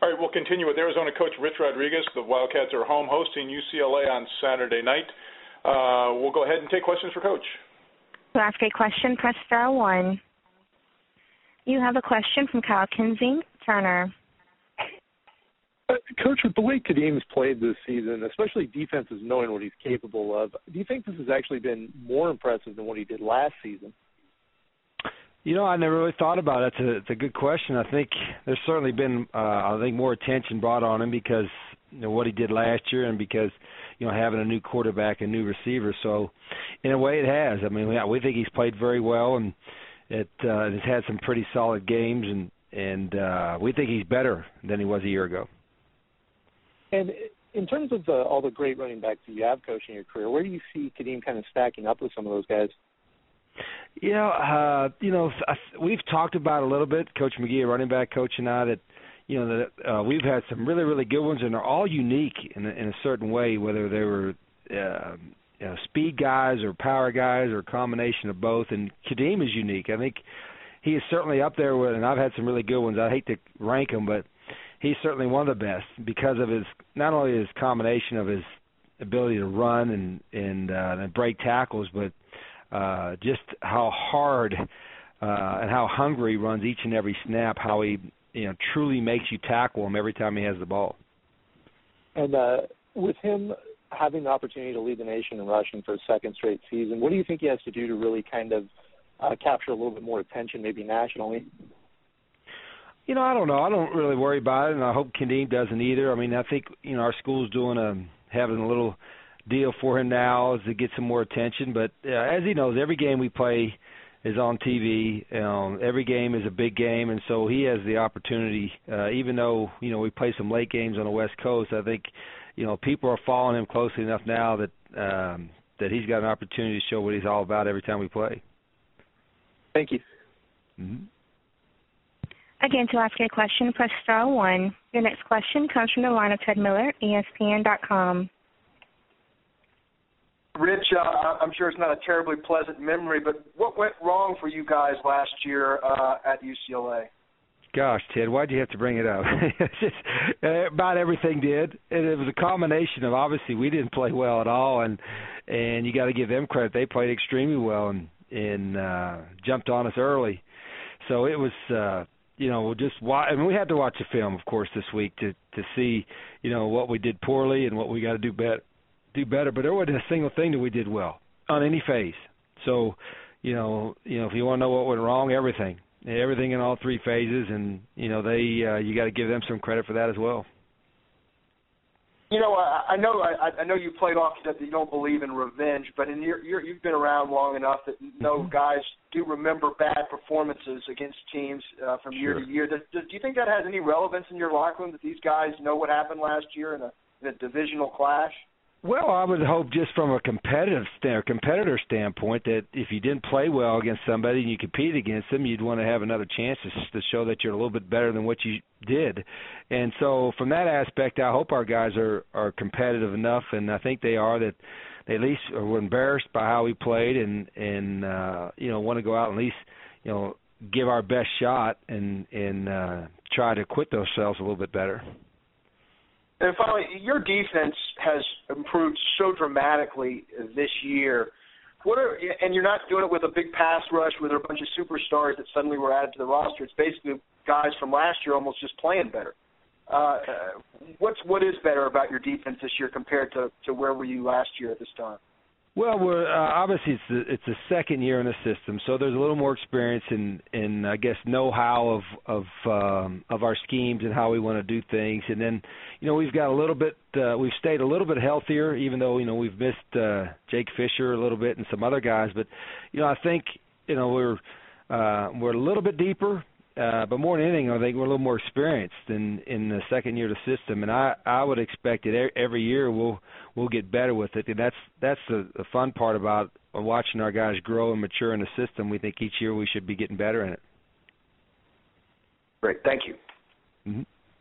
All right, we'll continue with Arizona coach Rich Rodriguez. The Wildcats are home hosting UCLA on Saturday night. We'll go ahead and take questions for Coach. To ask a question, press star 1. You have a question from Kyle Kinsey, Turner. Coach, with the way Kadeem's played this season, especially defenses knowing what he's capable of, do you think this has actually been more impressive than what he did last season? You know, I never really thought about it. It's a good question. I think there's certainly been, more attention brought on him because, what he did last year and because, having a new quarterback and new receiver. So, in a way, it has. I mean, we think he's played very well and has had some pretty solid games, and we think he's better than he was a year ago. And in terms of all the great running backs that you have coached in your career, where do you see Kadeem kind of stacking up with some of those guys? We've talked about a little bit, Coach McGee, a running back coach, and I, that we've had some really, really good ones, and they're all unique in a certain way, whether they were speed guys or power guys or a combination of both. And Kadeem is unique. I think he is certainly up there with, and I've had some really good ones. I hate to rank them, but he's certainly one of the best because of his, not only his combination of his ability to run and break tackles, but just how hard and how hungry he runs each and every snap, how he truly makes you tackle him every time he has the ball. And with him having the opportunity to lead the nation in rushing for a second straight season, what do you think he has to do to really kind of capture a little bit more attention, maybe nationally? I don't know. I don't really worry about it, and I hope Kadeem doesn't either. I mean, I think, our school's having a little deal for him now is to get some more attention. But as he knows, every game we play is on TV. Every game is a big game, and so he has the opportunity, even though, we play some late games on the West Coast, I think, people are following him closely enough now that he's got an opportunity to show what he's all about every time we play. Thank you. Mm-hmm. Again, to ask a question, press star 1. Your next question comes from the line of Ted Miller, ESPN.com. Rich, I'm sure it's not a terribly pleasant memory, but what went wrong for you guys last year at UCLA? Gosh, Ted, why'd you have to bring it up? About everything did. And it was a combination of, obviously, we didn't play well at all, and you got to give them credit. They played extremely well and jumped on us early. So it was, we had to watch the film, of course, this week to see, what we did poorly and what we got to do better. But there wasn't a single thing that we did well on any phase. So, if you want to know what went wrong, everything in all three phases, and you got to give them some credit for that as well. I know you played off that you don't believe in revenge, but you've been around long enough that guys do remember bad performances against teams from year to year. Do you think that has any relevance in your locker room, that these guys know what happened last year in a divisional clash? Well, I would hope just from a competitor standpoint that if you didn't play well against somebody and you compete against them, you'd want to have another chance to show that you're a little bit better than what you did. And so from that aspect, I hope our guys are competitive enough, and I think they are, that they at least were embarrassed by how we played and want to go out and at least, give our best shot and try to acquit themselves a little bit better. And finally, your defense has improved so dramatically this year. And you're not doing it with a big pass rush with a bunch of superstars that suddenly were added to the roster. It's basically guys from last year almost just playing better. What is better about your defense this year compared to where were you last year at this time? Well, obviously it's the second year in the system, so there's a little more experience in I guess know-how of our schemes and how we want to do things, and then we've got a little bit we've stayed a little bit healthier, even though we've missed Jake Fisher a little bit and some other guys, but I think we're a little bit deeper. But more than anything, I think we're a little more experienced in the second year of the system, and I would expect that every year we'll get better with it, and that's the fun part about watching our guys grow and mature in the system. We think each year we should be getting better in it. Great, thank you. Mm-hmm.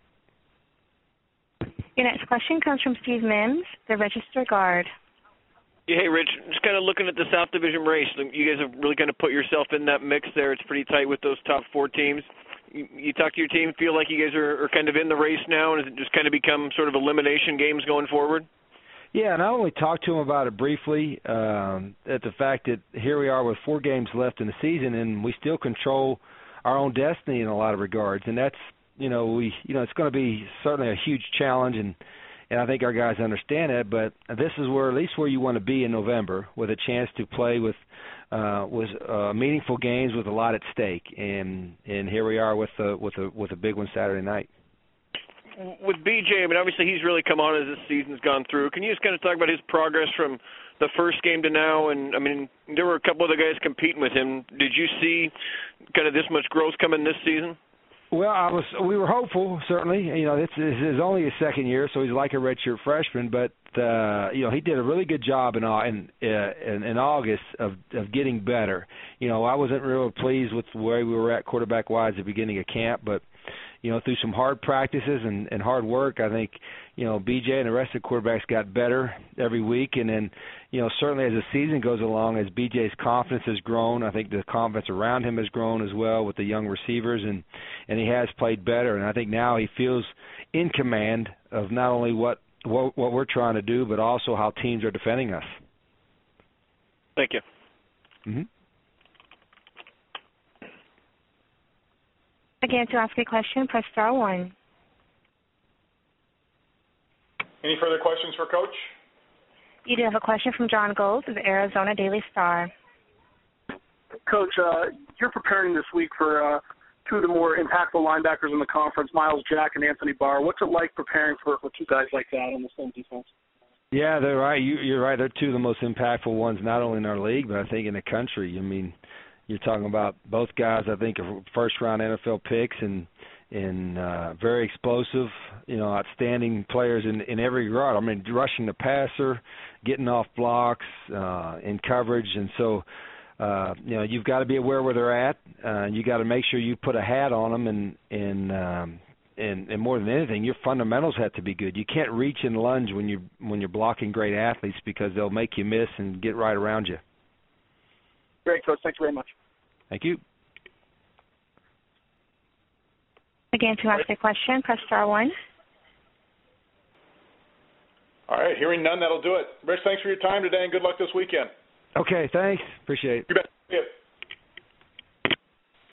Your next question comes from Steve Mims, the Register Guard. Yeah, hey, Rich, just kind of looking at the South Division race, you guys have really kind of put yourself in that mix there. It's pretty tight with those top four teams. you talk to your team, feel like you guys are kind of in the race now, and has it just kind of become sort of elimination games going forward? Yeah, and I only talked to him about it briefly, at the fact that here we are with 4 games left in the season, and we still control our own destiny in a lot of regards. And that's, it's going to be certainly a huge challenge, and I think our guys understand that. But this is at least where you want to be in November, with a chance to play with meaningful games with a lot at stake. And here we are with a big one Saturday night. With BJ, I mean, obviously he's really come on as this season's gone through. Can you just kind of talk about his progress from the first game to now? And, I mean, there were a couple other guys competing with him. Did you see kind of this much growth coming this season? Well, we were hopeful, certainly. This is only his second year, so he's like a redshirt freshman. But he did a really good job in August of getting better. I wasn't real pleased with the way we were at quarterback-wise at the beginning of camp, but through some hard practices and hard work, I think, BJ and the rest of the quarterbacks got better every week. And then, certainly as the season goes along, as BJ's confidence has grown, I think the confidence around him has grown as well with the young receivers, and he has played better. And I think now he feels in command of not only what we're trying to do, but also how teams are defending us. Thank you. Mm-hmm. Again, to ask a question, press star 1. Any further questions for Coach? You do have a question from John Gold of the Arizona Daily Star. Coach, you're preparing this week for 2 of the more impactful linebackers in the conference, Miles Jack and Anthony Barr. What's it like preparing for 2 guys like that on the same defense? Yeah, they're right. You're right. They're 2 of the most impactful ones, not only in our league, but I think in the country. I mean, you're talking about both guys, I think, are first-round NFL picks and very explosive, outstanding players in every regard. I mean, rushing the passer, getting off blocks, in coverage. And so, you've got to be aware where they're at. You got to make sure you put a hat on them, and more than anything, your fundamentals have to be good. You can't reach and lunge when you're blocking great athletes, because they'll make you miss and get right around you. Great, Coach. Thank you very much. Thank you. Again, to ask a question, press star 1. All right, hearing none, that'll do it. Rich, thanks for your time today, and good luck this weekend. Okay, thanks. Appreciate it. You bet. Yeah.